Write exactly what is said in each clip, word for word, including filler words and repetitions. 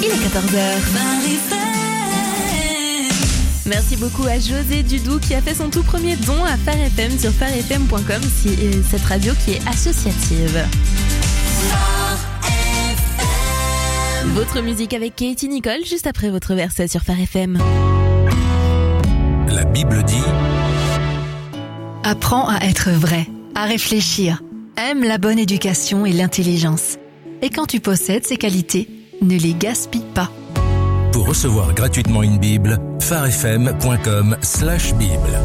Il est quatorze heures. Merci beaucoup à José Dudou qui a fait son tout premier don à Phare F M sur phare f m point com, cette radio qui est associative. Votre musique avec Katie Nicole, juste après votre verset sur Phare F M. La Bible dit: Apprends à être vrai, à réfléchir. Aime la bonne éducation et l'intelligence. Et quand tu possèdes ces qualités, ne les gaspille pas. Pour recevoir gratuitement une Bible, phare f m point com slash bible.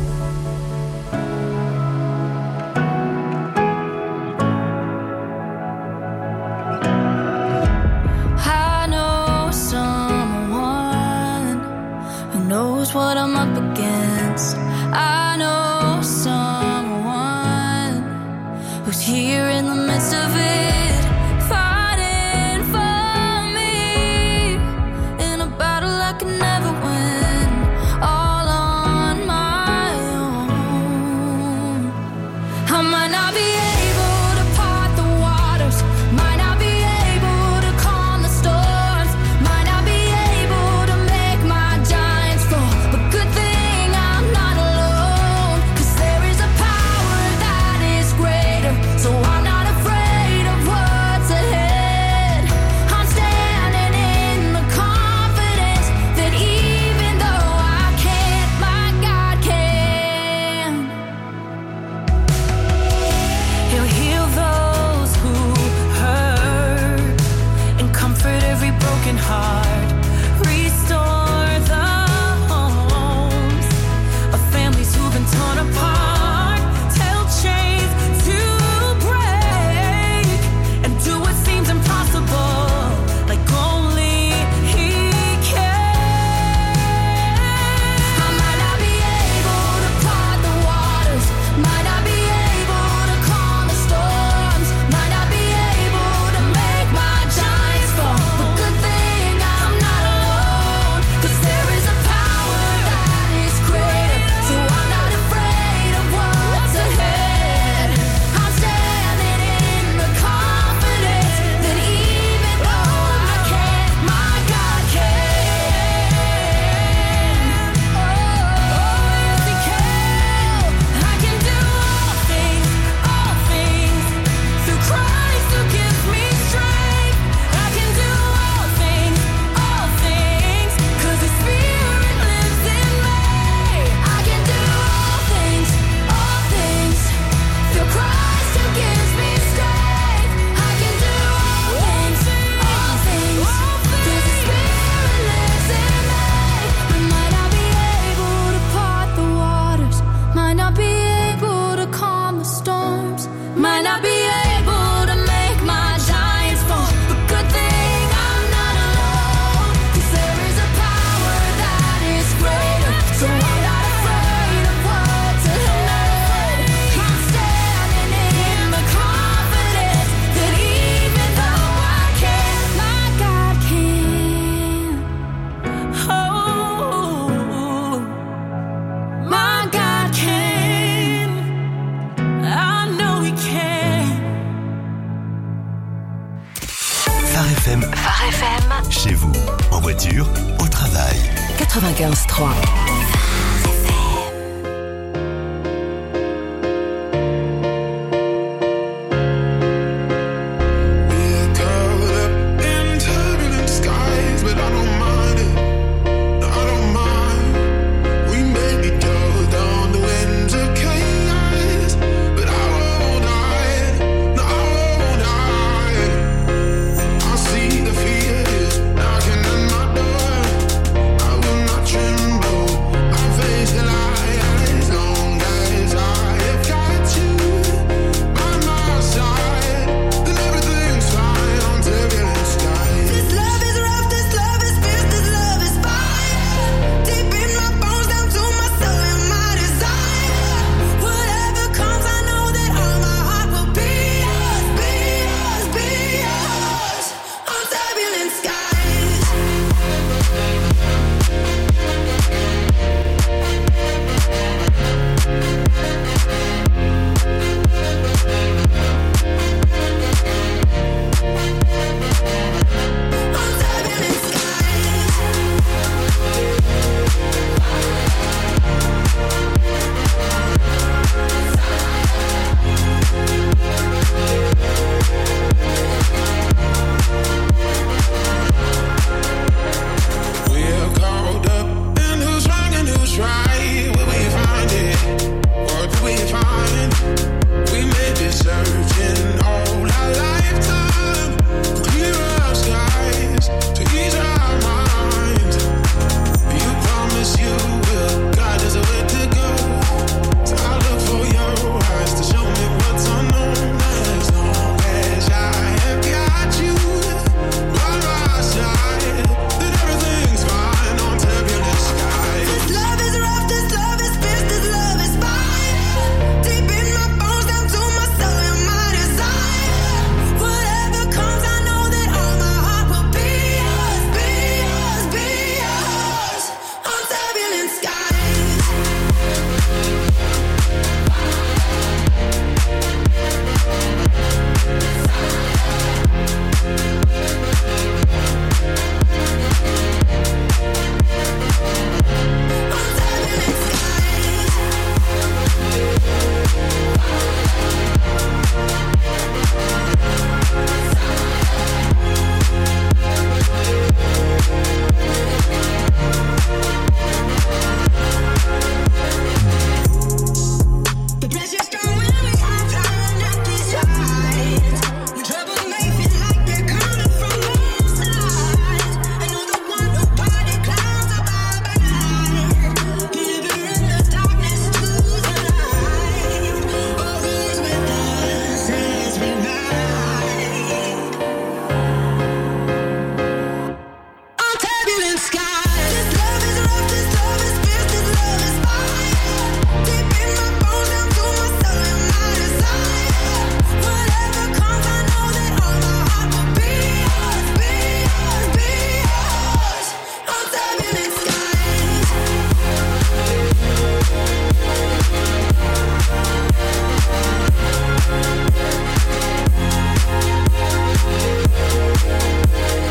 Knows what I'm up against. I know someone who's here in the midst of it, fighting for me in a battle I can never win, all on my own. I might not be able to part the waters, might not be able to calm the storms, might not be able to make my giants fall, but good thing I'm not alone, 'cause there is a power that is greater, so I'm not afraid of what's ahead. I'm standing in the confidence that even though I can't, my God can. He'll heal those who hurt and comfort every broken heart, restore the homes of families who've been torn apart, tell chains to break and do what seems impossible like only He can. I might not be able to part the waters, might not be able to calm the storms, might not be able to make my giants fall, but good thing I'm not alone, 'cause there is a power that is greater, so I'm not afraid of what's ahead. I'm standing in the confidence that even though I can't, my God can. Oh, yes He can. I can do all things, all things through Christ who gives me strength. I can do all things, all things 'cause His Spirit lives in me. I can do all things, all things through Christ who gives me strength. I can do all things, all things 'cause His Spirit lives in me. We might not be able to part the waters, might not be able to calm the storms, might not be able to make my giants fall, but good thing I'm not alone, 'cause there is a power that is greater, so I'm not afraid of what's ahead. I'm standing in the confidence that even though I can't, my God can. Oh, my God can. I know He can. Phare F M, Phare F M chez vous, en voiture, au travail. quatre-vingt-quinze trois. We're caught up in turbulent skies, but I don't mind it. No, I don't mind. We may be tossed on the winds of chaos, but I won't hide. No, I won't hide. I see the fears knocking at my door. I will not tremble. I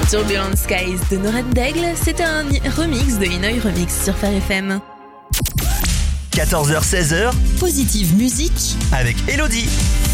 Turbulent Skies de Noren Daigle, c'était un remix de Inouï Remix sur Phare F M. quatorze heures seize heures, Positive musique avec Elodie.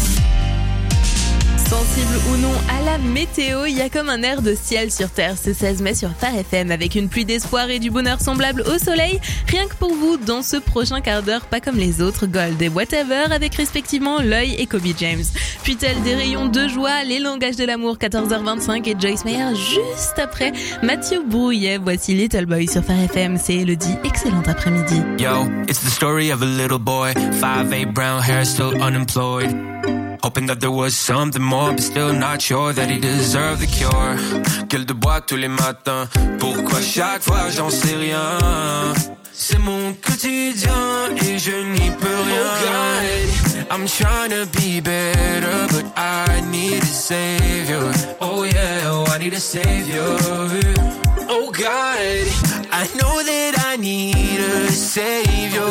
Sensible ou non à la météo, il y a comme un air de ciel sur terre ce seize mai sur Phare F M avec une pluie d'espoir et du bonheur semblable au soleil. Rien que pour vous, dans ce prochain quart d'heure, pas comme les autres, Gold et Whatever avec respectivement L'Oeil et Kobe James. Puis tel des rayons de joie, Les Langages de l'amour, quatorze heures vingt-cinq et Joyce Meyer juste après. Mathieu Brouillet, voici Little Boy sur Phare F M, c'est Elodie, excellent après-midi. Yo, it's the story of a little boy, five eight brown hair, still unemployed. Hoping that there was something more, but still not sure that he deserved the cure. Gueule de bois tous les matins, pourquoi chaque fois j'en sais rien? C'est mon quotidien et je n'y peux rien. Oh God, I'm trying to be better, but I need a savior. Oh yeah, oh I need a savior. Oh God, I know that I need a savior.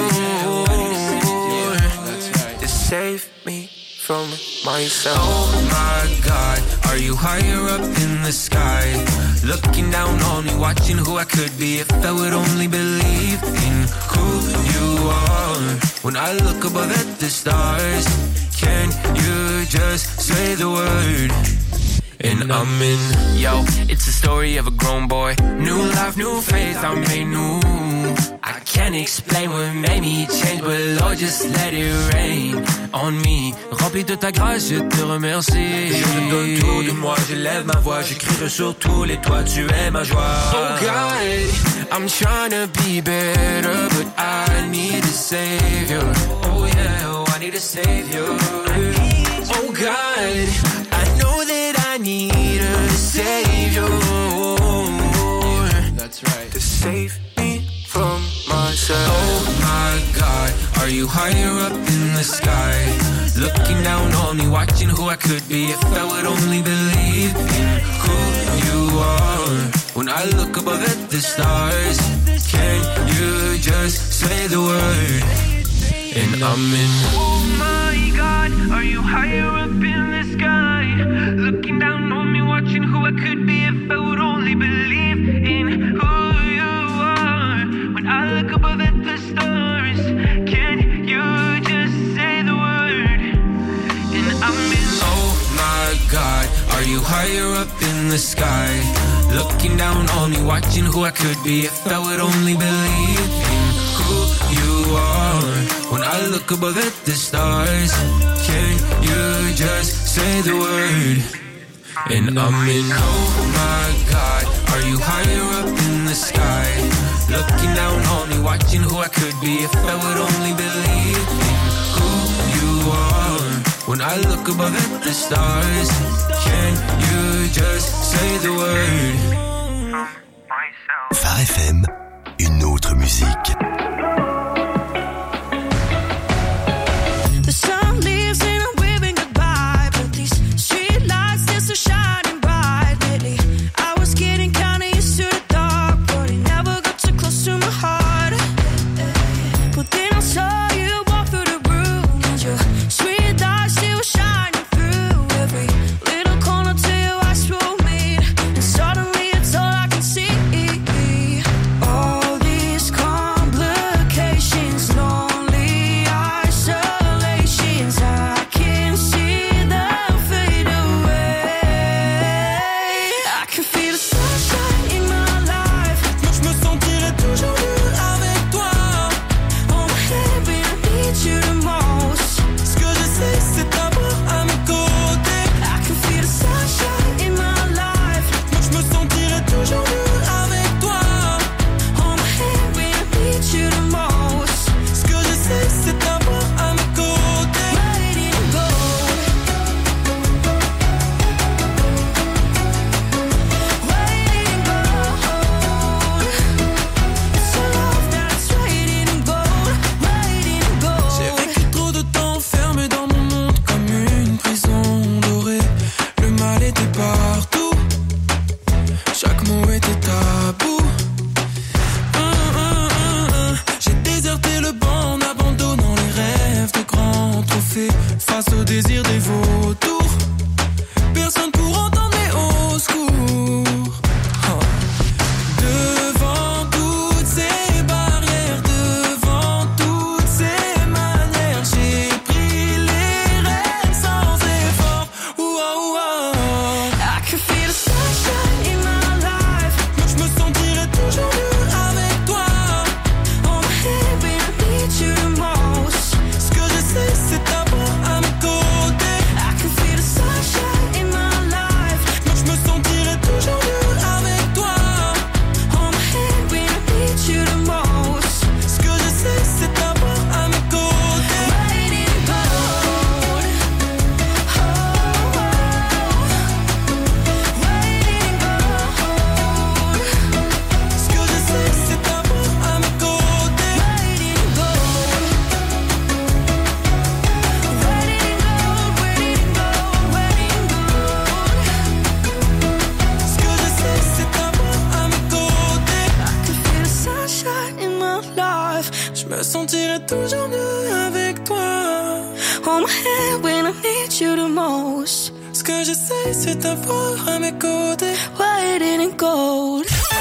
To save me from myself. Oh my God, are you higher up in the sky? Looking down on me, watching who I could be if I would only believe in who you are. When I look above at the stars, can you just say the word? And I'm in, yo, it's the story of a grown boy. New life, new faith, I made new. I can't explain what made me change, but Lord, just let it rain on me. Rempli de ta grâce, je te remercie. Je te donne tout de moi, j'élève ma voix, j'écris sur tous les toits, tu es ma joie. Oh God, I'm trying to be better, but I need a savior. Oh yeah, oh I need a savior. Oh God, I know that I need a savior. That's right. To save me from myself. Oh my God, are you higher up in the sky? Looking down on me, watching who I could be if I would only believe in who you are. When I look above at the stars, can you just say the word? And I'm in. Oh my God, are you higher up in the sky? Looking down on me, watching who I could be if I would only believe in who you are. When I look above at the stars, can you just say the word? And I'm in. Oh my God, are you higher up in the sky? Looking down on me, watching who I could be if I would only believe in who you are. When I look above at the stars, can you just say the word? And I'm in. Oh my God, are you higher up in the sky? Looking down on me, watching who I could be if I would only believe in who you are. When I look above at the stars, can you just say the word? Phare F M, une autre musique. The sun leaves and I'm waving goodbye, but these street lights, they're so shining bright lately. I was getting kinda used to the dark, but it never got too close to my heart. But then I saw you walk through the room, and your sweet lights, they were shining through every little corner till your eyes roll me, and suddenly it's all I can see. All these complications sentirai toujours mieux avec toi. Hold my hand when I need you the most. Ce que j'essaie, c'est t'avoir à mes côtés. Why didn't go?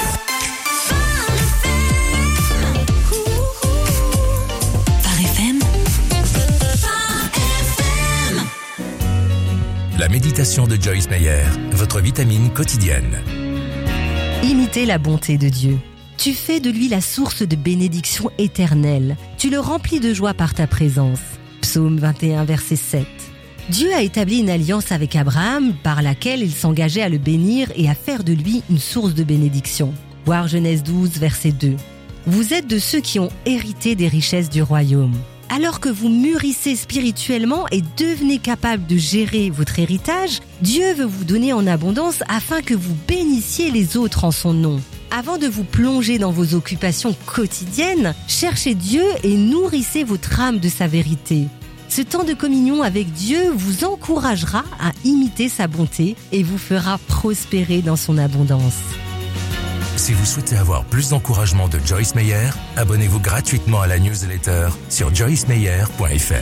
La méditation de Joyce Meyer, votre vitamine quotidienne. Imitez la bonté de Dieu. Tu fais de lui la source de bénédiction éternelle. Tu le remplis de joie par ta présence. Psaume vingt et un, verset sept. Dieu a établi une alliance avec Abraham par laquelle il s'engageait à le bénir et à faire de lui une source de bénédiction. Voir Genèse douze, verset deux. Vous êtes de ceux qui ont hérité des richesses du royaume. Alors que vous mûrissez spirituellement et devenez capable de gérer votre héritage, Dieu veut vous donner en abondance afin que vous bénissiez les autres en son nom. Avant de vous plonger dans vos occupations quotidiennes, cherchez Dieu et nourrissez votre âme de sa vérité. Ce temps de communion avec Dieu vous encouragera à imiter sa bonté et vous fera prospérer dans son abondance. Si vous souhaitez avoir plus d'encouragement de Joyce Meyer, abonnez-vous gratuitement à la newsletter sur joyce meyer point f r.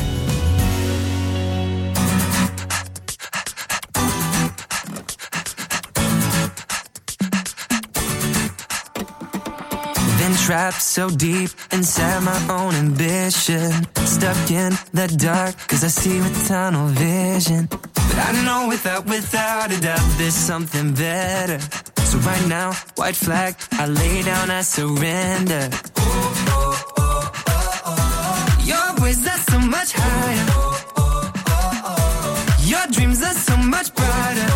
Been trapped so deep inside my own ambition. Stuck in the dark cause I see with tunnel vision. But I know without, without a doubt there's something better. So right now, white flag, I lay down, I surrender. Your ways are so much higher. Your dreams are so much brighter.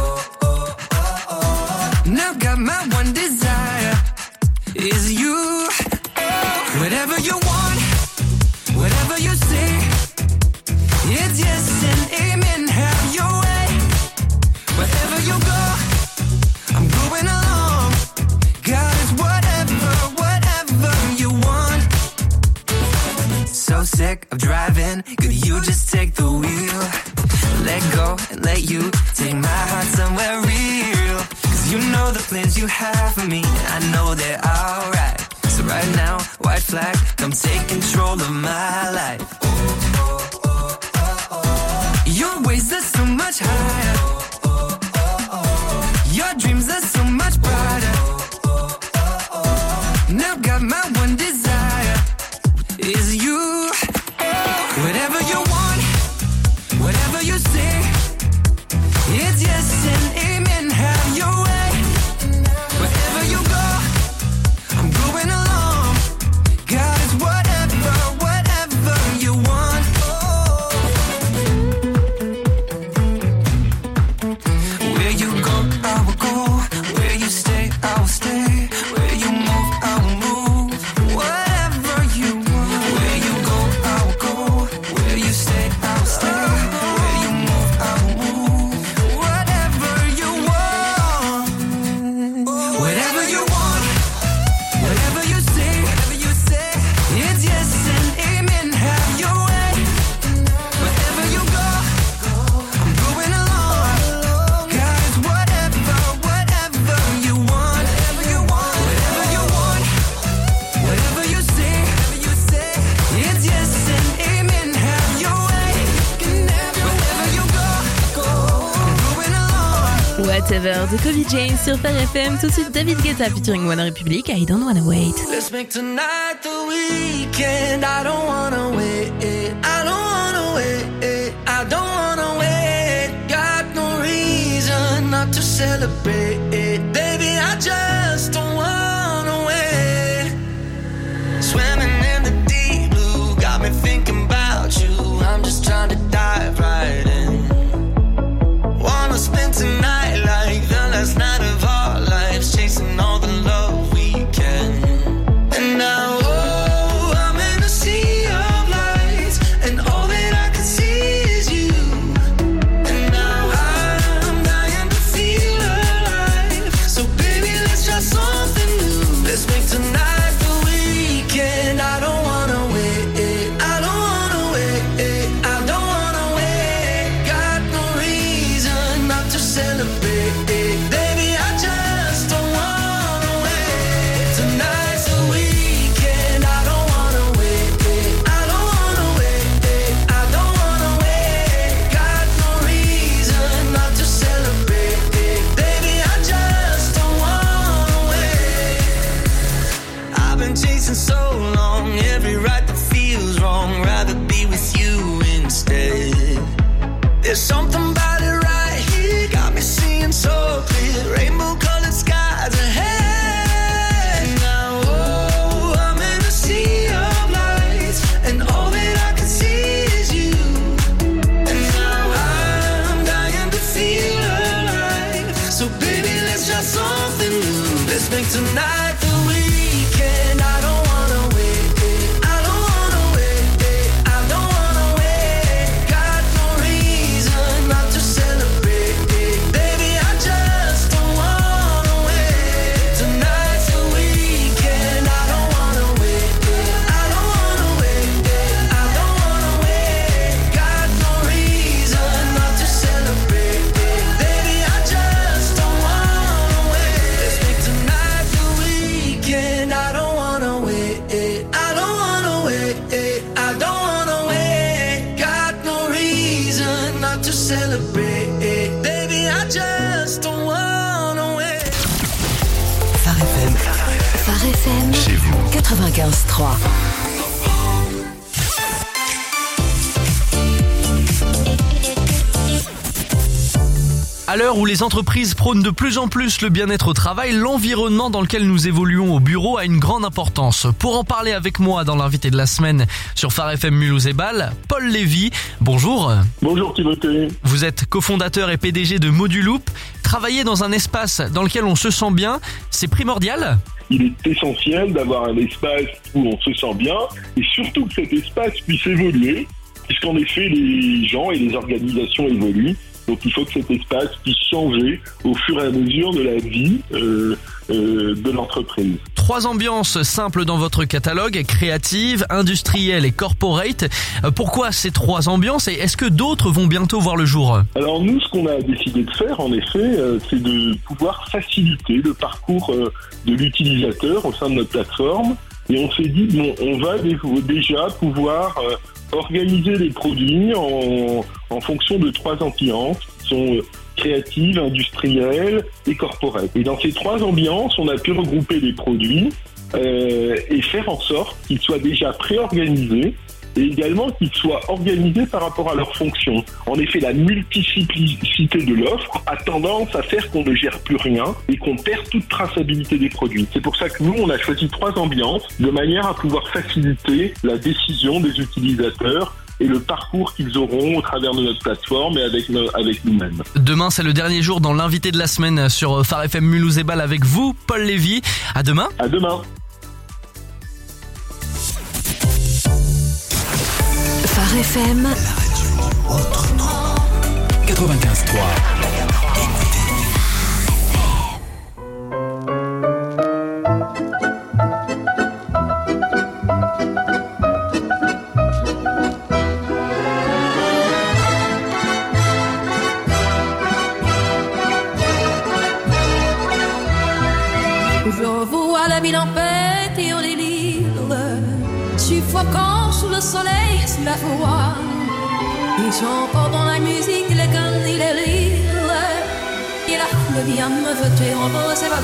Now got my one desire is you. Whatever you want, whatever you say, it's yes and amen, have your way. Wherever you go, I'm going along. God is whatever, whatever you want. So sick of driving, could you just take the wheel? Let go and let you take my heart somewhere real. Cause you know the plans you have for me, I know they're alright. So right now, white flag, come take control of my life. Your ways are so much higher. Your dreams are so much brighter. Now got my one desire is you. Whatever you want, whatever you say, it's yes and amen, have your way. Wherever you go, I'm going along. God is whatever, whatever you want. Where you go, I will go. Where you stay, I will stay. Where you move, I will move. Whatever you want. Where you go, I will go. Where you stay, I will stay. Where you move, I will move. Whatever you want. Whatever you want. Whatever you say, whatever you say, it's yes and amen, have your way. Wherever you go, I'm going along. God is whatever, whatever you want. Whatever you want, whatever you want. Whatever you say, whatever you say, it's yes and amen, have your way. Wherever you go, I'm going along. Whatever de Kobe James sur Fire F M. Tout de suite David Guetta featuring One Republic, I Don't Wanna Wait. Let's make tonight the weekend. I don't wanna wait. I don't wanna wait. I don't wanna wait. Got no reason not to celebrate. Baby, I just don't wanna wait. Swimming in the deep blue, got me thinking about you. I'm just trying to dive right in. Wanna spend tonight like the last night of our lives, chasing all the love we can. And now, oh, I'm in a sea of lights, and all that I can see is you. And now I'm dying to feel alive. you. Let's make tonight the weekend. I don't wanna wait. I don't wanna wait. I don't wanna wait. Got no reason not to celebrate. Baby, I just don't wanna wait. Tonight's the weekend. I don't wanna wait. I don't wanna wait. I don't wanna wait. Got no reason not to celebrate. Baby, I just don't wanna wait. Let's make tonight the weekend. I don't wanna wait. I don't wanna wait. I don't wanna wait. Got no reason not to celebrate. Baby, I just don't wanna wait. Phare F M. Phare F M. Chez vous. quatre-vingt-quinze trois. À l'heure où les entreprises prônent de plus en plus le bien-être au travail, l'environnement dans lequel nous évoluons au bureau a une grande importance. Pour en parler avec moi dans l'invité de la semaine sur Phare F M Mulhouse et Bâle, Paul Lévy. Bonjour. Bonjour Timothée. Vous êtes cofondateur et P D G de Moduloop. Travailler dans un espace dans lequel on se sent bien, c'est primordial ? Il est essentiel d'avoir un espace où on se sent bien et surtout que cet espace puisse évoluer, puisqu'en effet les gens et les organisations évoluent. Donc il faut que cet espace puisse changer au fur et à mesure de la vie euh, euh, de l'entreprise. Trois ambiances simples dans votre catalogue, créative, industrielle et corporate. Pourquoi ces trois ambiances et est-ce que d'autres vont bientôt voir le jour ? Alors nous, ce qu'on a décidé de faire, en effet, euh, c'est de pouvoir faciliter le parcours euh, de l'utilisateur au sein de notre plateforme. Et on s'est dit, bon, on va dé- déjà pouvoir euh, organiser les produits en, en fonction de trois ambiances qui sont créatives, industrielles et corporate. Et dans ces trois ambiances, on a pu regrouper les produits euh, et faire en sorte qu'ils soient déjà préorganisés et également qu'ils soient organisés par rapport à leurs fonctions. En effet, la multiplicité de l'offre a tendance à faire qu'on ne gère plus rien et qu'on perd toute traçabilité des produits. C'est pour ça que nous, on a choisi trois ambiances de manière à pouvoir faciliter la décision des utilisateurs et le parcours qu'ils auront au travers de notre plateforme et avec, no- avec nous-mêmes. Demain, c'est le dernier jour dans l'invité de la semaine sur Phare F M Mulhouse et Bâle avec vous, Paul Lévy. À demain. À demain. Phare F M. La radio autrement. quatre-vingt-quinze trois. Je vois la ville en fête et en délire, suffocant sous le soleil, sous la foi. Ils chantent dans la musique, les cannes et les rires. Et la foule vient me jeter en beau, c'est pas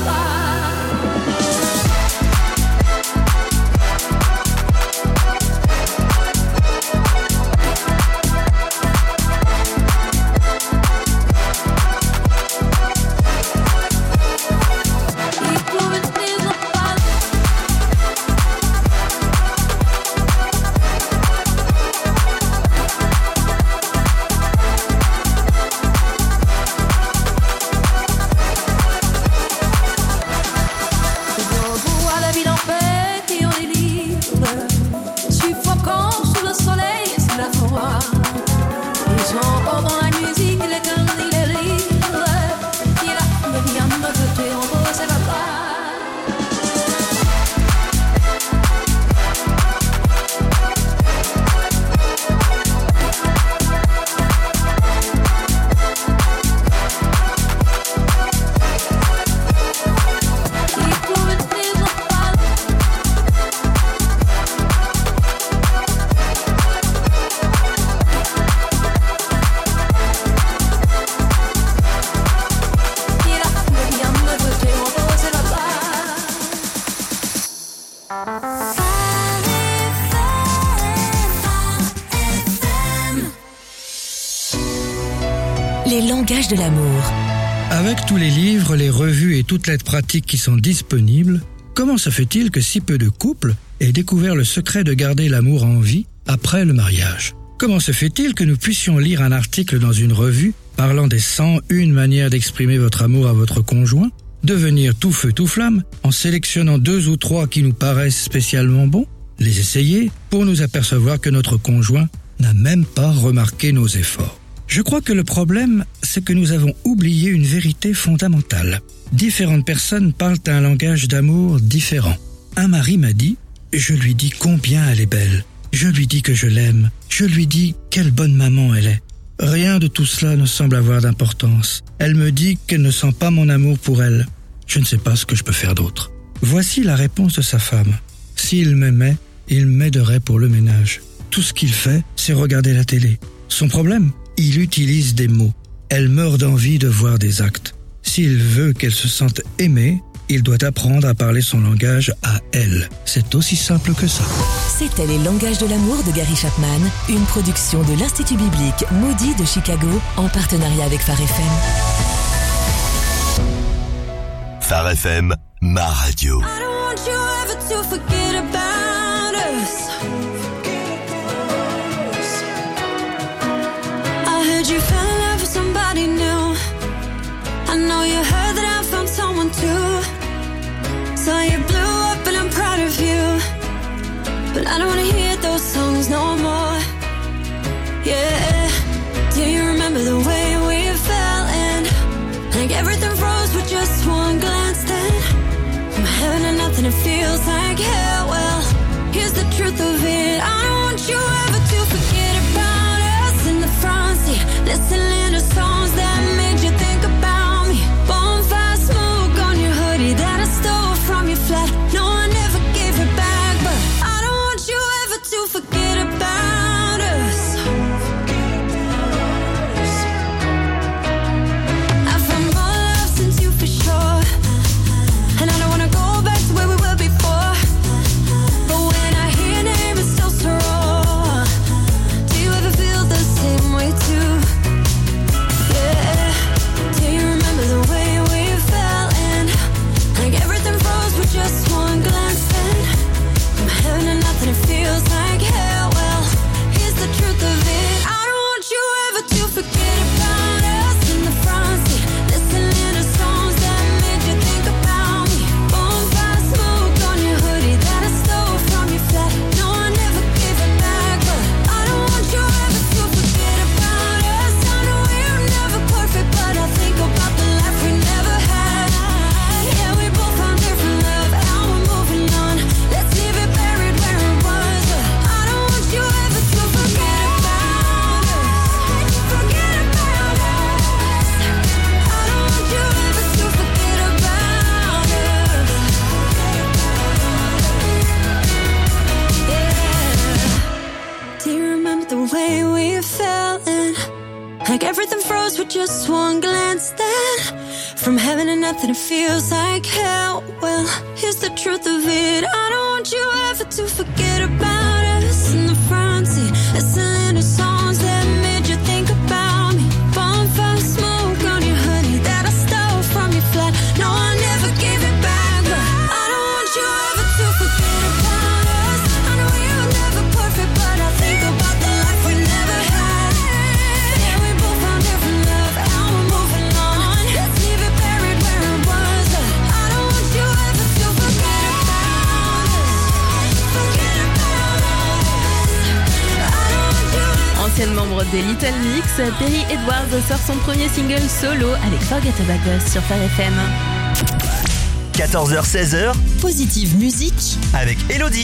Les langages de l'amour. Avec tous les livres, les revues et toute l'aide pratique qui sont disponibles, comment se fait-il que si peu de couples aient découvert le secret de garder l'amour en vie après le mariage ? Comment se fait-il que nous puissions lire un article dans une revue parlant des cent une manières d'exprimer votre amour à votre conjoint Devenir tout feu tout flamme en sélectionnant deux ou trois qui nous paraissent spécialement bons, les essayer pour nous apercevoir que notre conjoint n'a même pas remarqué nos efforts. Je crois que le problème, c'est que nous avons oublié une vérité fondamentale. Différentes personnes parlent un langage d'amour différent. Un mari m'a dit « Je lui dis combien elle est belle. Je lui dis que je l'aime. Je lui dis quelle bonne maman elle est. » Rien de tout cela ne semble avoir d'importance. Elle me dit qu'elle ne sent pas mon amour pour elle. Je ne sais pas ce que je peux faire d'autre. Voici la réponse de sa femme. S'il m'aimait, il m'aiderait pour le ménage. Tout ce qu'il fait, c'est regarder la télé. Son problème, il utilise des mots. Elle meurt d'envie de voir des actes. S'il veut qu'elle se sente aimée, il doit apprendre à parler son langage à elle. C'est aussi simple que ça. C'était Les Langages de l'amour de Gary Chapman, une production de l'Institut biblique Moody de Chicago en partenariat avec Phare F M. Phare F M, ma radio. I don't want you ever to forget about us. I heard you fell in love with somebody new. I know you heard that I found someone too. So you blew up and I'm proud of you. But I don't wanna hear those songs no more. Yeah. Do you remember the way we fell in? Like everything froze with just one glance then. From heaven to nothing it feels like hell. Well, here's the truth of it. I don't want you ever to forget about us in the front seat. Listening to songs that made you think about me. Bonfire smoke on your hoodie that I stole from your flat. No, I never gave it back, but I don't want you ever to forget about us. I found more love since you for sure, and I don't wanna go back to where we were before. But when I hear your name, it's still so raw. Do you ever feel the same way too? Yeah. Do you remember the way we fell in? Like everything froze with just one glance then. From heaven to nothing it feels like hell. Well, here's the truth of it. I don't want you ever to forget about us in the front seat. Listening to songs that made you think about me. Bonfire smoke on your hoodie that I stole from your flat. No, I never gave it back, but I don't want you ever to forget about us. I know we're never perfect, but I think about the life we never had. Yeah, we both found different love, now we're moving on. Let's leave it buried where it was, but I don't want you ever to forget about us. Forget about us. I don't want you ever to forget about us. Yeah. Do you remember the way we fell in? Like everything froze with just one glance then. From heaven to nothing it feels like hell. Well, here's the truth of it. I don't want you ever to forget about us in the front seat. Listening to songs that made you think about me. Bonfire smoke on your hoodie that I stole from your flat. No, I never gave it back, but I don't want you ever to forget about us. I know we were never perfect, but I think about the life we never had. Yeah, we both found different love, now we're moving on. Let's leave it buried where it was, but I don't want you ever to forget about us. Forget about us. I don't want you ever. Ancienne membre des Little Mix, Perry Edwards sort son premier single solo avec Forget About Us sur Phare F M. quatorze heures seize heures, Positive musique avec Elodie.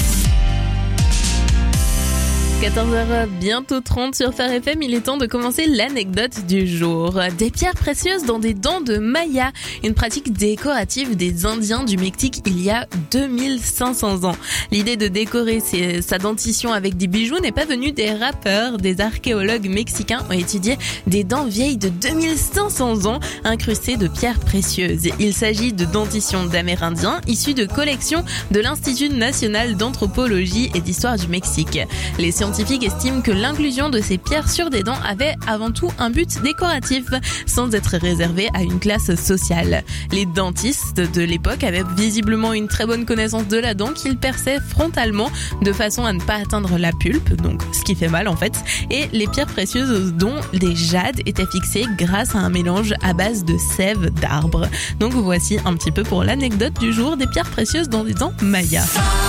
quatorze heures, bientôt trente sur Phare F M, il est temps de commencer l'anecdote du jour. Des pierres précieuses dans des dents de Maya, une pratique décorative des Indiens du Mexique il y a deux mille cinq cents ans. L'idée de décorer ses, sa dentition avec des bijoux n'est pas venue des rappeurs. Des archéologues mexicains ont étudié des dents vieilles de deux mille cinq cents ans incrustées de pierres précieuses. Il s'agit de dentitions d'Amérindiens issues de collections de l'Institut national d'anthropologie et d'histoire du Mexique. Les scientifiques estiment que l'inclusion de ces pierres sur des dents avait avant tout un but décoratif, sans être réservé à une classe sociale. Les dentistes de l'époque avaient visiblement une très bonne connaissance de la dent qu'ils perçaient frontalement de façon à ne pas atteindre la pulpe, donc ce qui fait mal en fait, et les pierres précieuses dont des jades étaient fixées grâce à un mélange à base de sève d'arbre. Donc voici un petit peu pour l'anecdote du jour des pierres précieuses dans des dents mayas.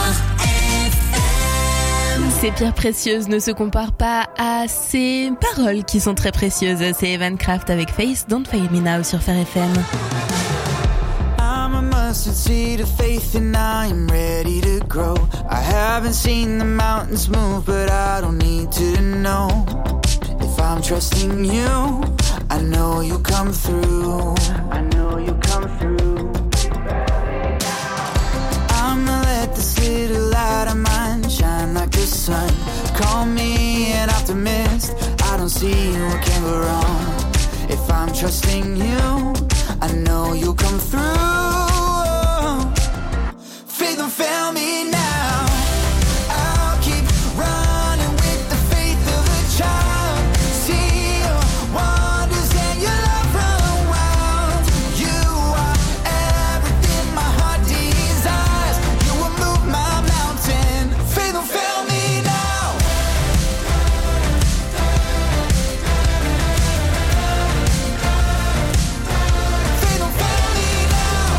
Ces pierres précieuses ne se comparent pas à ces paroles qui sont très précieuses. C'est Evan Kraft avec Face Don't Fail Me Now sur Phare F M. I'm a mustard seed of faith and I am ready to grow. I haven't seen the mountains move, but I don't need to know. If I'm trusting you, I know you come through. I know you come through. I'ma let this little light of mine shine like the sun. Call me an optimist, I don't see what can go wrong. If I'm trusting you, I know you'll come through. Faith don't fail me now. I'll keep running with the faith of a child. See your wonders and your love run wild. You are everything my heart desires. You will move my mountain. Faith don't fail me now. Faith don't fail me now.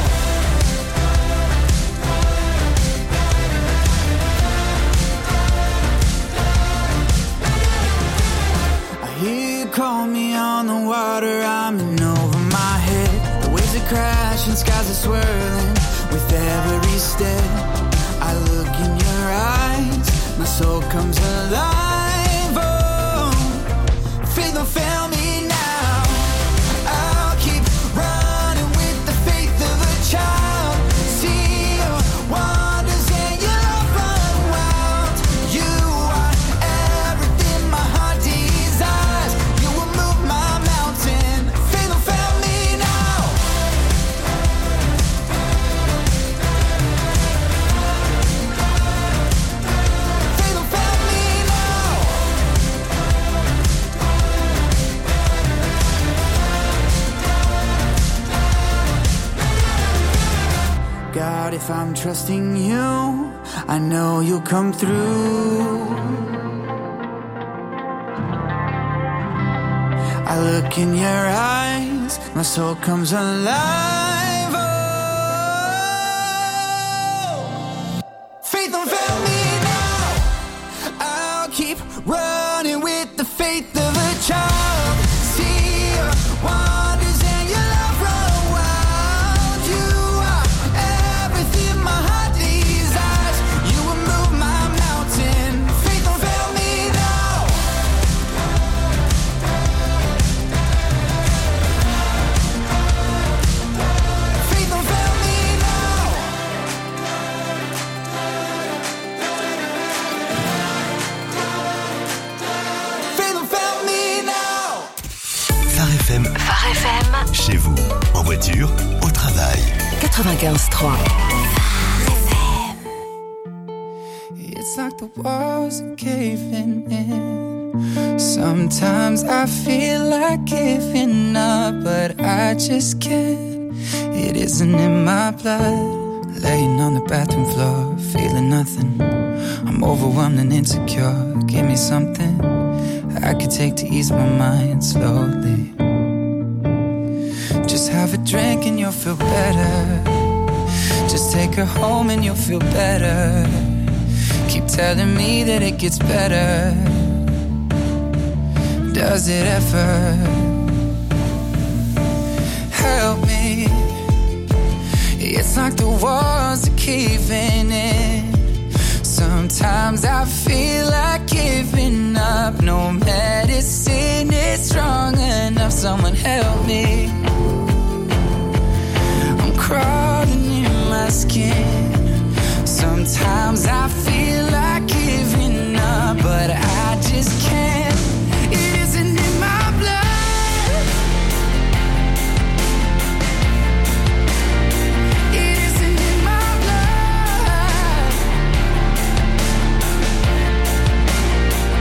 I hear you call me on the water, I'm in over my head. The waves are crashing, skies are swirling with every step. I look in your eyes, my soul comes alive. Oh, faith don't fail me now. I'll keep running with the faith of a child. See your wonders and your love run wild. You are everything my heart desires. You will move my mountain. Faith don't fail me now. Faith don't fail me now. God, if I'm trusting you, I know you'll come through. I look in your eyes, my soul comes alive. Oh, faith don't fail me now. I'll keep running with the faith of a child. See your wonders and your love run wild. You are everything my heart desires. You will move my mountain. Faith don't fail me now. Faith don't fail me now. Faith don't fail me now. Phare F M. Phare F M. Chez vous, en voiture, au travail. quatre-vingt-quinze trois. It's like the walls are caving in. Sometimes I feel like giving up, but I just can't. It isn't in my blood. Laying on the bathroom floor, feeling nothing. I'm overwhelmed and insecure. Give me something I could take to ease my mind slowly. Just have a drink and you'll feel better. Just take her home and you'll feel better. Keep telling me that it gets better. Does it ever? Help me. It's like the walls are caving in. Sometimes I feel like giving up. No medicine is strong enough. Someone help me. I'm crawling in my skin. Sometimes I feel like giving up, but I just can't. It isn't in my blood. It isn't in my blood.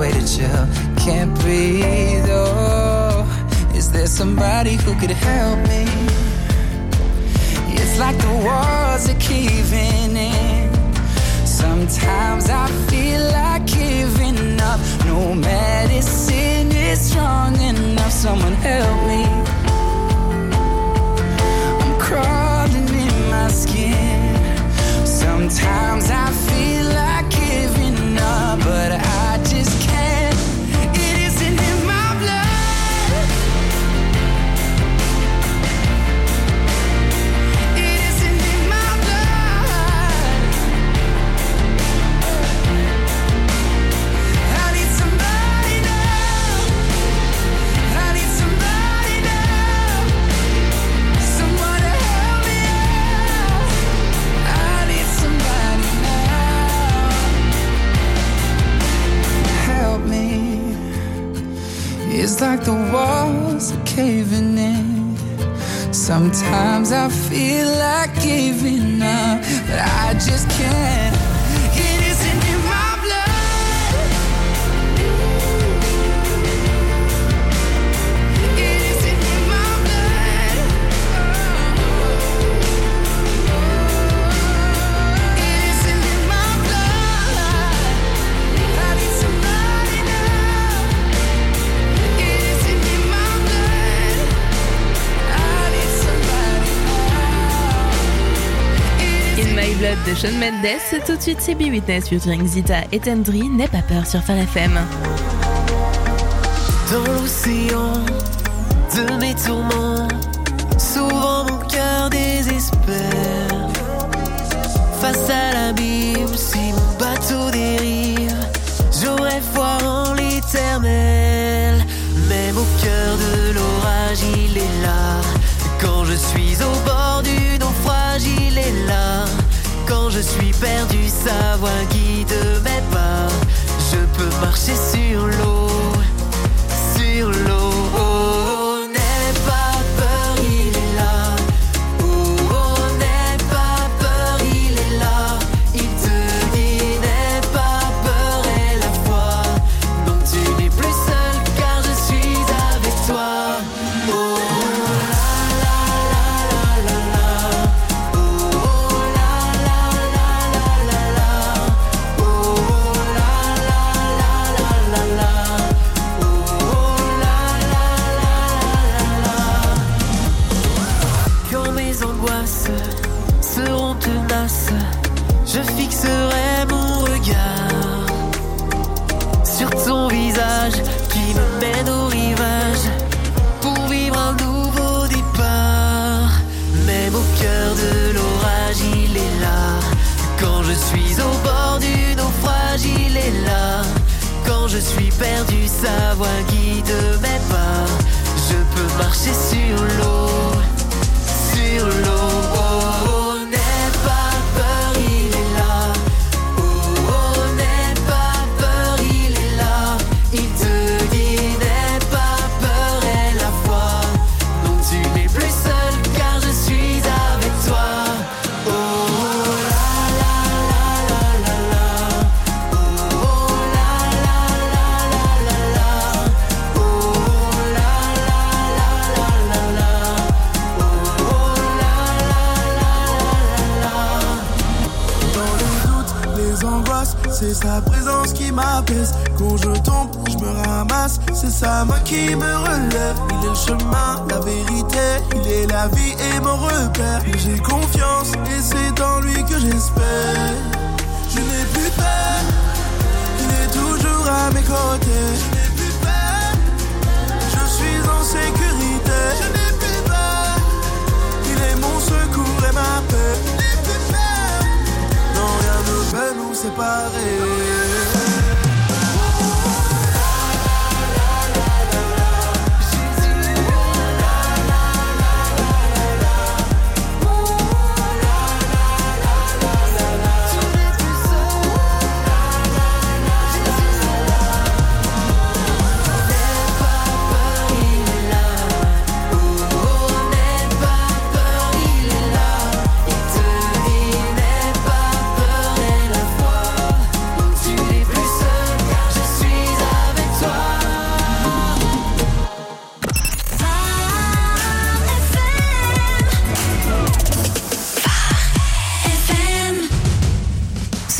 way to chill. Can't breathe, oh. Is there somebody who could help me? It's like the walls are caving in. Sometimes I feel like giving up. No medicine is strong enough. Someone help me. I'm crawling in my skin. Sometimes I feel like giving up, but I just can't. It isn't in my blood. It isn't in my blood. I need somebody now. I need somebody now. Someone to help me out. I need somebody now. Help me. It's like the walls are caving in. Sometimes I feel like giving up, but I just can't. It isn't in my blood. It isn't in my blood. It isn't in my blood. I need somebody now. It isn't in my blood. I need somebody now. In My Blood de Shawn Mendes. Tout de suite, c'est Be Witness featuring Zita et Tendry. N'aie pas peur sur Fun F M. Dans l'océan de mes tourments, souvent mon cœur désespère. Face à l'abîme, si mon bateau dérive, j'aurais foi en l'éternel. Même au cœur de l'orage, il est là. Quand je suis au bord du naufrage, il est là. Quand je suis perdu, sa voix guide mes pas. Je peux marcher sur l'eau, sur l'eau. Oh, n'aie pas peur, il est là. Oh, oh, n'aie pas peur, il est là. Il te dit n'aie pas peur et la foi. Non, tu n'es plus seul car je suis avec toi. Oh, la la la la la. Oh, la la la la la. Oh, la la la la la. Quand mes angoisses seront tenaces, je fixerai mon regard sur ton visage qui me mène au rivage pour vivre un nouveau départ. Même au cœur de l'orage, il est là. Quand je suis au bord du naufrage, il est là. Quand je suis perdu, sa voix guide mes pas. Je peux marcher sur l'eau, sur l'eau. Oh, oh, n'aie pas peur, il est là. Oh, oh, n'aie pas peur, il est là. Il te dit n'aie pas peur et la foi. Non, tu n'es plus seul car je suis avec toi. Oh, la la la la la la. Oh, la la la la la la. Oh, la la la la la la. Oh, la la la la la. Dans le doute, les angoisses, c'est sa présence qui m'apaise. Quand je tombe, je me ramasse, c'est sa main qui me relève. Il est le chemin, la vérité, il est la vie et mon repère. J'ai confiance et c'est en lui que j'espère. Je n'ai plus peur, il est toujours à mes côtés. Je n'ai plus peur, je suis en sécurité. Je n'ai plus peur, il est mon secours et ma paix. Je n'ai plus peur, non rien ne peut nous séparer. Tu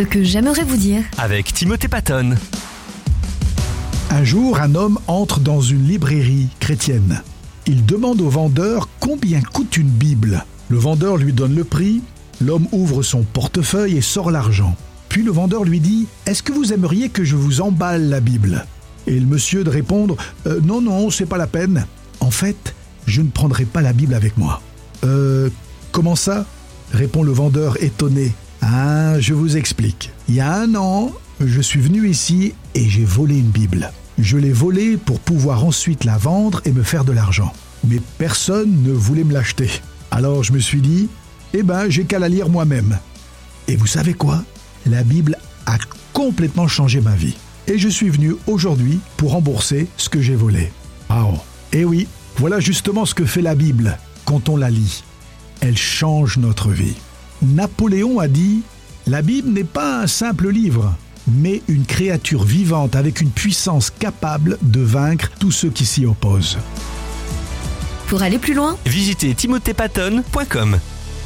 Ce que j'aimerais vous dire. Avec Timothée Patton. Un jour, un homme entre dans une librairie chrétienne. Il demande au vendeur combien coûte une Bible. Le vendeur lui donne le prix. L'homme ouvre son portefeuille et sort l'argent. Puis le vendeur lui dit « Est-ce que vous aimeriez que je vous emballe la Bible ?» Et le monsieur de répondre euh, « Non, non, c'est pas la peine. En fait, je ne prendrai pas la Bible avec moi. »« Euh, comment ça ?» répond le vendeur étonné. « Ah, je vous explique. Il y a un an, je suis venu ici et j'ai volé une Bible. Je l'ai volée pour pouvoir ensuite la vendre et me faire de l'argent. Mais personne ne voulait me l'acheter. Alors je me suis dit « Eh ben, j'ai qu'à la lire moi-même. » Et vous savez quoi ? La Bible a complètement changé ma vie. Et je suis venu aujourd'hui pour rembourser ce que j'ai volé. Ah oh. Et oui, voilà justement ce que fait la Bible quand on la lit. Elle change notre vie. Napoléon a dit « La Bible n'est pas un simple livre, mais une créature vivante avec une puissance capable de vaincre tous ceux qui s'y opposent. » Pour aller plus loin, visitez timothée patton point com.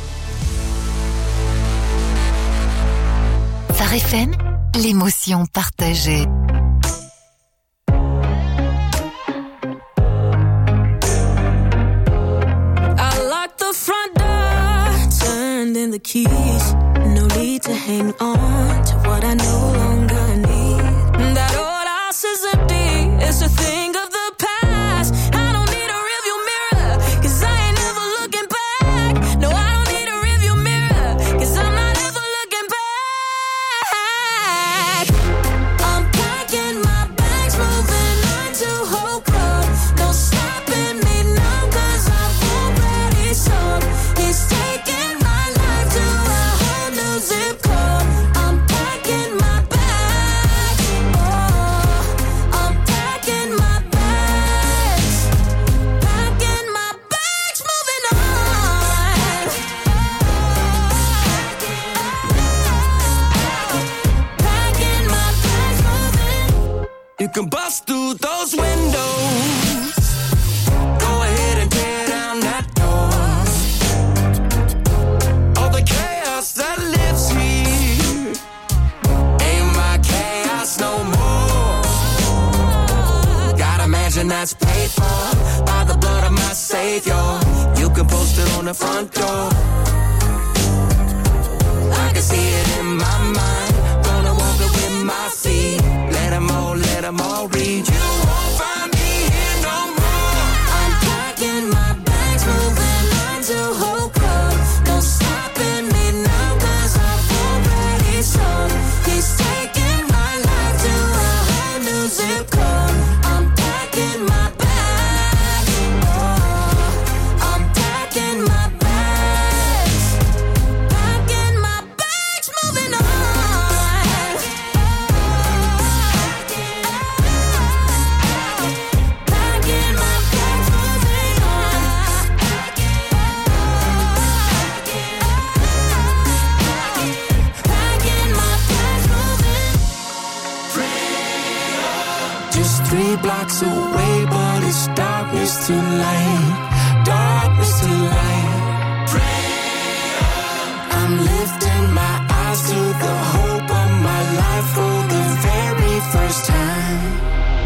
Phare F M, l'émotion partagée. I lock the front door, turned in the keys. No need to hang on to what I no longer need. That old house is empty, it's a thing of the past. I don't need a rearview mirror, cause I ain't never looking back. No, I don't need a rearview mirror, cause I'm not ever looking back. I'm packing my bags, moving on to Hope Road. No stopping me now, cause I've already sold. He's taking my life to a whole new zip code. I'm packing my bags, oh, I'm packing my bags, packing my bags, moving on. Packing my bags, moving. You can bust through those windows. Go ahead and tear down that door. All the chaos that lives here ain't my chaos no more. Got a mansion that's paid for by the blood of my Savior. You can post it on the front door. I can see it in my mind. Gonna walk it with my feet. Let them all, let them all read. You won't find me here no more. I'm packing my bags, moving on to Hope Road. No stopping me now, cause I've already sold. He's taking my life to a whole new zip code. I'm packing my bags, oh, I'm packing my bags, packing my bags, moving on. Packing my bags, moving on. Packing my bags, moving. Just three blocks away, but it's darkness to light. Darkness to light. I'm lifting my eyes to the hope of my life for the very first time.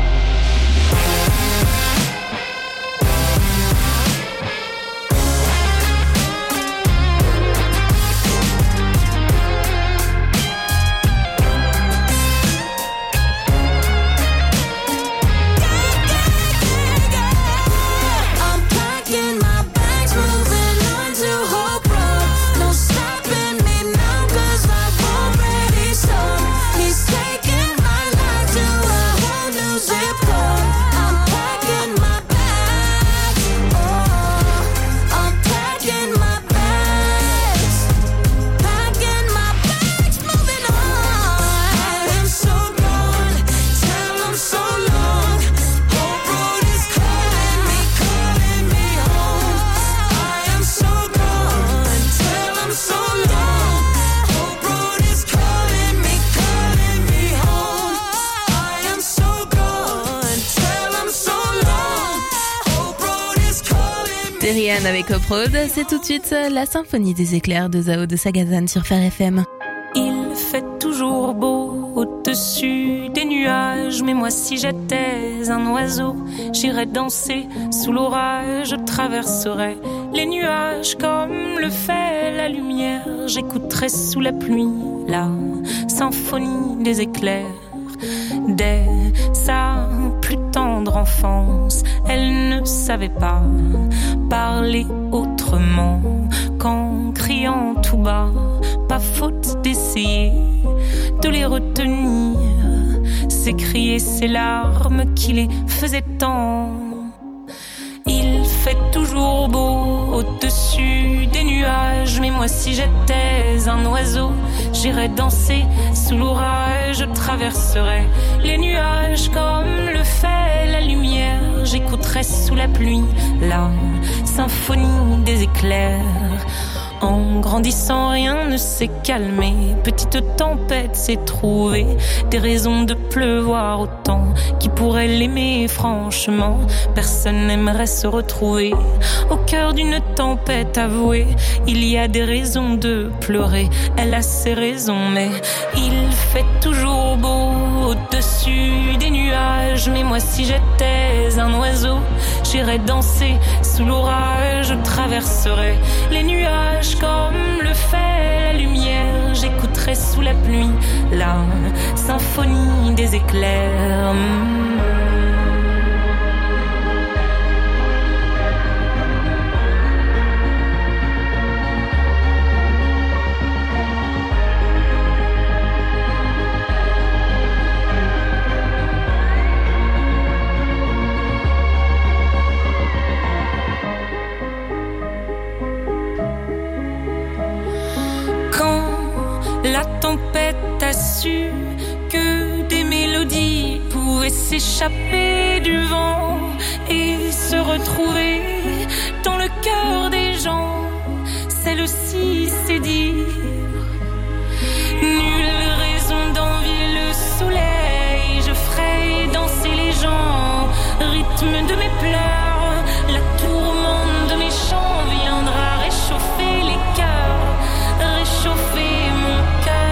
I'm packing my bags, moving on to Hope Road. No stopping me now, cause I've already sold. He's taking my life to a whole new zip code. I'm packing my bags, oh, I'm packing my bags, packing my bags, moving on. I'm so gone, till I'm so long. Hope Road is calling me, calling me home. I am so gone, till I'm so long. Hope Road is calling me, calling me home. I am so gone, till I'm so long. Hope Road is calling me. C'est Rihanna avec Hope Road, c'est tout de suite la symphonie des éclairs de Zao de Sagazan sur Phare F M. Il fait toujours au-dessus des nuages. Mais moi si j'étais un oiseau, j'irais danser sous l'orage. Je traverserais les nuages comme le fait la lumière. J'écouterais sous la pluie la symphonie des éclairs. Dès sa plus tendre enfance, elle ne savait pas parler autrement qu'en criant tout bas. Pas faute d'essayer de les retenir, s'écrier ces larmes qui les faisaient tant. Il fait toujours beau au-dessus des nuages. Mais moi si j'étais un oiseau, j'irais danser sous l'orage. Je traverserais les nuages comme le fait la lumière. J'écouterais sous la pluie la symphonie des éclairs. En grandissant, rien ne s'est calmé. Petite tempête s'est trouvée des raisons de pleuvoir autant. Qui pourrait l'aimer franchement? Personne n'aimerait se retrouver au cœur d'une tempête avouée. Il y a des raisons de pleurer, elle a ses raisons, mais il fait toujours beau au-dessus des nuages. Mais moi si j'étais un oiseau, j'irais danser sous l'orage. Je traverserais les nuages comme le fait la lumière. J'écouterai sous la pluie la symphonie des éclairs. La tempête a su que des mélodies pouvaient s'échapper du vent et se retrouver dans le cœur des gens. Celle-ci c'est dire nulle raison d'envier le soleil. Je ferai danser les gens, rythme de mes pleurs. La tourmente de mes chants viendra réchauffer les cœurs, réchauffer mon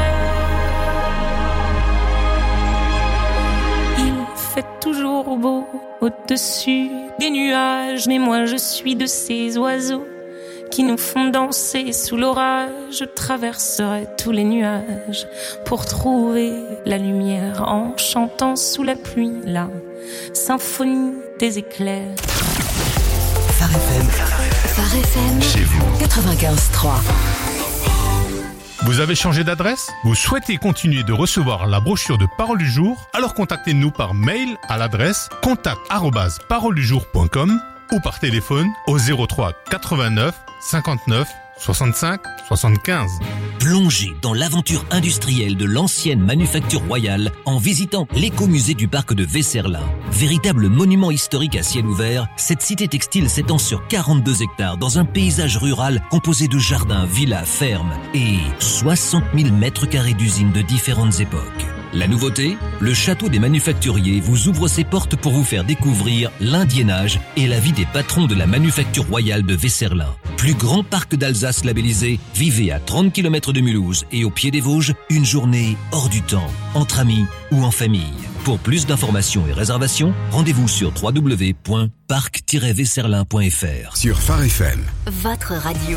toujours beau au-dessus des nuages. Mais moi je suis de ces oiseaux qui nous font danser sous l'orage. Je traverserai tous les nuages pour trouver la lumière en chantant sous la pluie la symphonie des éclairs. Phare F M. Phare F M. Chez vous. quatre-vingt-quinze trois. Vous avez changé d'adresse? Vous souhaitez continuer de recevoir la brochure de Parole du Jour? Alors contactez-nous par mail à l'adresse contact arobase parole du jour point com ou par téléphone au zéro trois quatre-vingt-neuf cinquante-neuf soixante-cinq soixante-quinze. Plongez dans l'aventure industrielle de l'ancienne manufacture royale en visitant l'écomusée du parc de Vesserlin. Véritable monument historique à ciel ouvert, cette cité textile s'étend sur quarante-deux hectares dans un paysage rural composé de jardins, villas, fermes et soixante mille mètres carrés d'usines de différentes époques. La nouveauté, le château des manufacturiers vous ouvre ses portes pour vous faire découvrir l'indiennage et la vie des patrons de la manufacture royale de Vesserlin. Plus grand parc d'Alsace labellisé, vivez à trente kilomètres de Mulhouse et au pied des Vosges, une journée hors du temps, entre amis ou en famille. Pour plus d'informations et réservations, rendez-vous sur w w w point parc tiret vesserlin point f r. Sur Phare F M. Votre radio.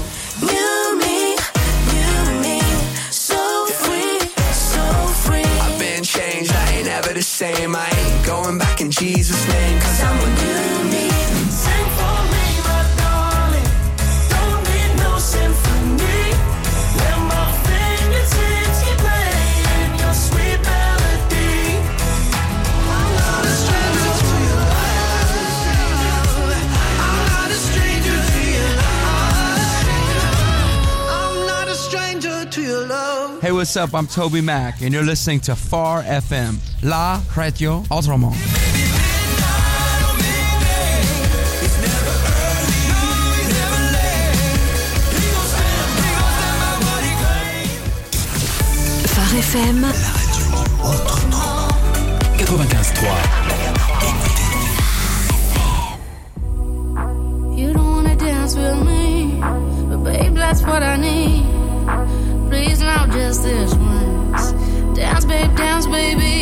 Change, I ain't ever the same. I ain't going back in Jesus' name, cause I'm a new me. Sing for me, my darling. Don't need no symphony. Let my fingertips keep playing your sweet melody. I'm not a stranger to your love. I'm not a stranger to your love. I'm not a stranger to your love. Hey, what's up? I'm Toby Mac, and you're listening to Phare F M, La Radio Autrement. Phare F M, La radio autrement. quatre-vingt-quinze trois. You don't wanna dance with me, but babe, that's what I need. Please now just this once. Dance, babe, dance, baby.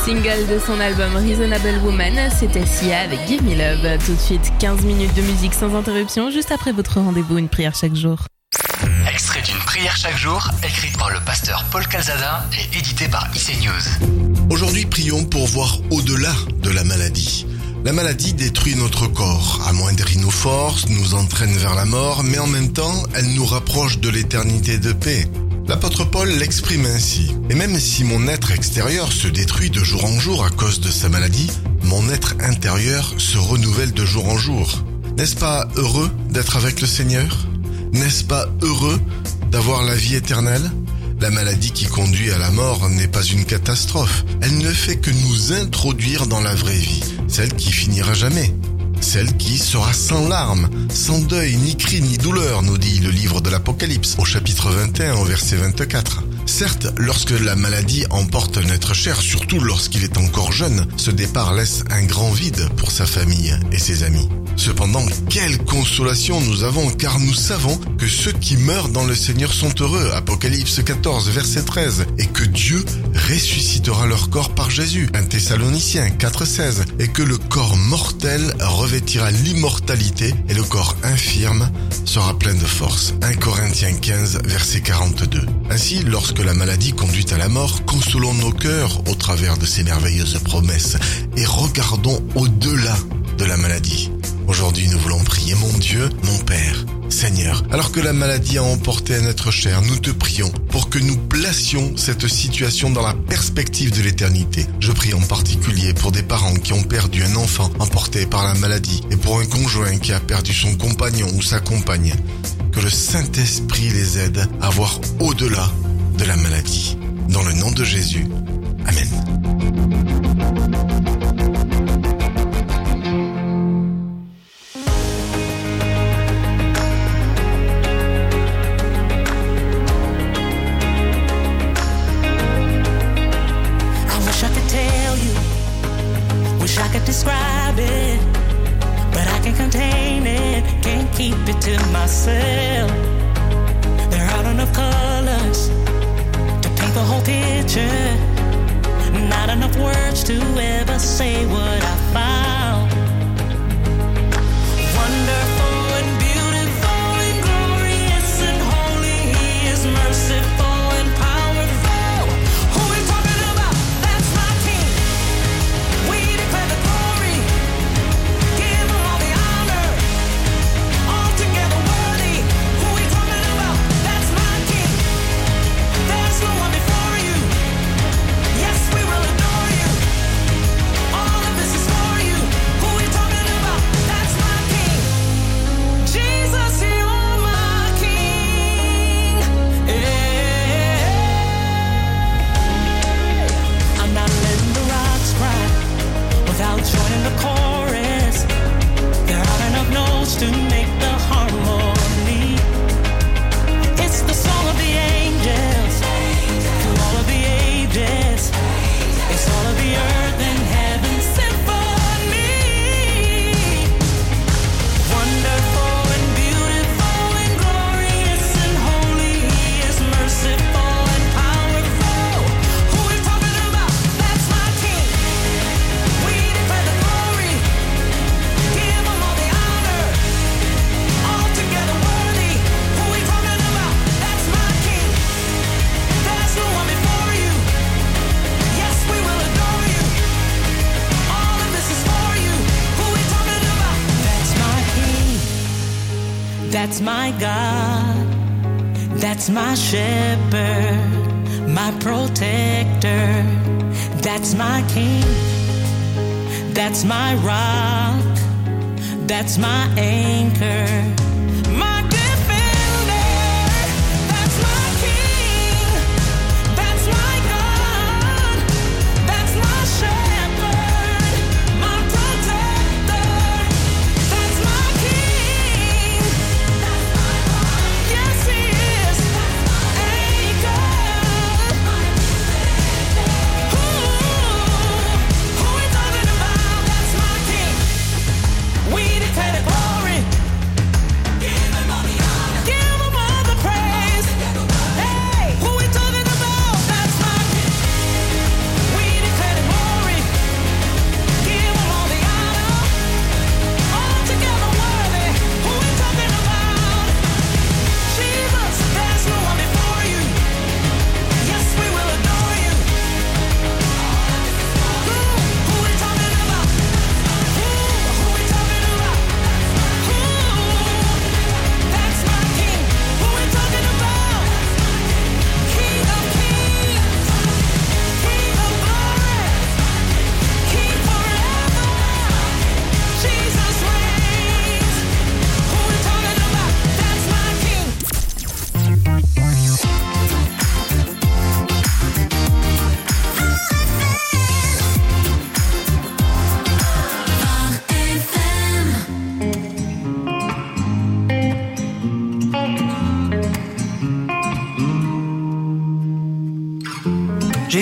Single de son album Reasonable Woman, c'était Sia avec Give Me Love. Tout de suite, quinze minutes de musique sans interruption, juste après votre rendez-vous, une prière chaque jour. Extrait d'une prière chaque jour, écrite par le pasteur Paul Calzada et édité par I C News. Aujourd'hui, prions pour voir au-delà de la maladie. La maladie détruit notre corps, amoindrit nos forces, nous entraîne vers la mort, mais en même temps, elle nous rapproche de l'éternité de paix. L'apôtre Paul l'exprime ainsi. Et même si mon être extérieur se détruit de jour en jour à cause de sa maladie, mon être intérieur se renouvelle de jour en jour. N'est-ce pas heureux d'être avec le Seigneur ? N'est-ce pas heureux d'avoir la vie éternelle ? La maladie qui conduit à la mort n'est pas une catastrophe. Elle ne fait que nous introduire dans la vraie vie, celle qui finira jamais. Celle qui sera sans larmes, sans deuil, ni cri, ni douleur, nous dit le livre de l'Apocalypse, au chapitre vingt et un, au verset vingt-quatre. Certes, lorsque la maladie emporte un être cher, surtout lorsqu'il est encore jeune, ce départ laisse un grand vide pour sa famille et ses amis. Cependant, quelle consolation nous avons, car nous savons que ceux qui meurent dans le Seigneur sont heureux, Apocalypse quatorze, verset treize, et que Dieu ressuscitera leur corps par Jésus, un Thessaloniciens quatre, seize, et que le corps mortel revêtira l'immortalité et le corps infirme sera plein de force, un Corinthiens quinze, verset quarante-deux. Ainsi, lorsque la maladie conduit à la mort, consolons nos cœurs au travers de ces merveilleuses promesses et regardons au-delà de la maladie. Aujourd'hui, nous voulons prier, mon Dieu, mon Père, Seigneur. Alors que la maladie a emporté un être cher, nous te prions pour que nous placions cette situation dans la perspective de l'éternité. Je prie en particulier pour des parents qui ont perdu un enfant emporté par la maladie et pour un conjoint qui a perdu son compagnon ou sa compagne. Que le Saint-Esprit les aide à voir au-delà de la maladie. Dans le nom de Jésus. Amen. Describe it, but I can't contain it, can't keep it to myself. There aren't enough colors to paint the whole picture, not enough words to ever say what I found. Wonderful and beautiful and glorious and holy, He is merciful and powerful. Who are we talking about? That's my King. We declare the glory, give Him all the honor, altogether worthy. Who are we talking about? That's my King. There's no one before you. Yes, we will adore you. All of this is for you. Who are we talking about? That's my King. Jesus, you're my King. Yeah. I'm not letting the rocks cry without joining the chorus. There aren't enough notes to make the harmony. It's the song of the angels through all of the ages. It's all of the earth and heaven's symphony. Wonderful and beautiful and glorious and holy, He is merciful and powerful. Who are we talking about? That's my King. We declare the glory, give Him all the honor, altogether worthy. Who are we talking about? That's my King. There's no one before you. Yes, we will adore you. All of this is for you. Who are we talking about? That's my King. That's my God. That's my shepherd, my protector. That's my King. That's my rock. That's my anchor. My defender. That's my King. That's my God. That's my shepherd, my protector. That's my King. That's my rock. Yes, He is. Anchor. Who, who we talking about? That's my King. We declare the glory,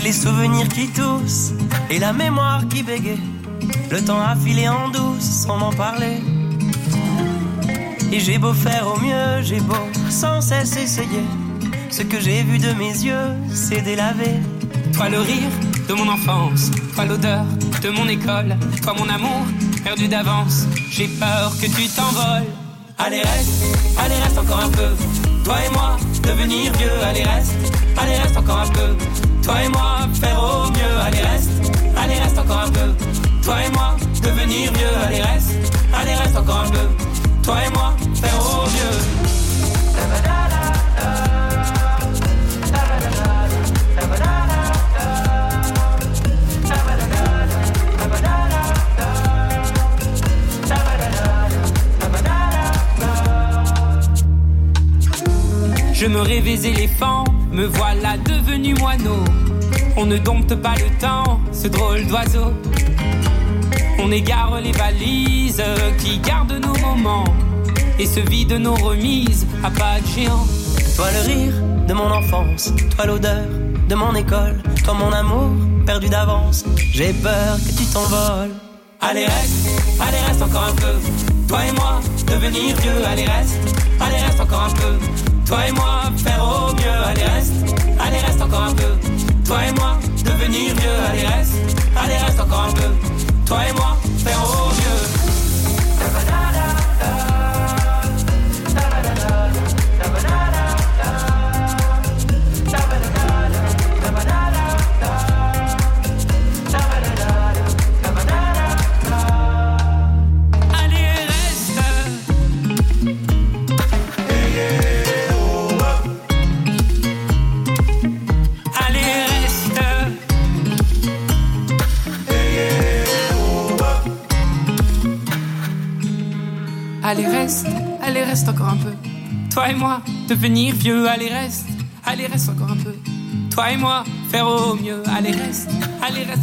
les souvenirs qui toussent et la mémoire qui bégaye. Le temps a filé en douce sans m'en parler. Et j'ai beau faire au mieux, j'ai beau sans cesse essayer. Ce que j'ai vu de mes yeux, c'est délavé. Toi le rire de mon enfance, toi l'odeur de mon école, toi mon amour perdu d'avance. J'ai peur que tu t'envoles. Allez reste, allez reste encore un peu. Toi et moi, devenir vieux. Allez reste, allez reste encore un peu. Toi et moi, faire au mieux. Allez reste, allez reste encore un peu. Toi et moi, devenir vieux. Allez reste, allez reste encore un peu. Toi et moi, faire au mieux. Je me rêvais éléphant, me voilà devenu moineau. On ne dompte pas le temps, ce drôle d'oiseau. On égare les valises qui gardent nos moments et se vident nos remises à pas de géant. Toi le rire de mon enfance, toi l'odeur de mon école, toi mon amour perdu d'avance. J'ai peur que tu t'envoles. Allez reste, allez reste encore un peu. Toi et moi, devenir vieux. Allez reste, allez reste encore un peu. Toi et moi, faire au mieux. Allez reste, allez reste encore un peu. Toi et moi, devenir vieux. Allez reste, allez reste encore un peu. Toi et moi, faire au mieux. Allez reste, allez reste encore un peu. Toi et moi, devenir vieux. Allez reste, allez reste encore un peu. Toi et moi, faire au mieux. Allez reste, allez reste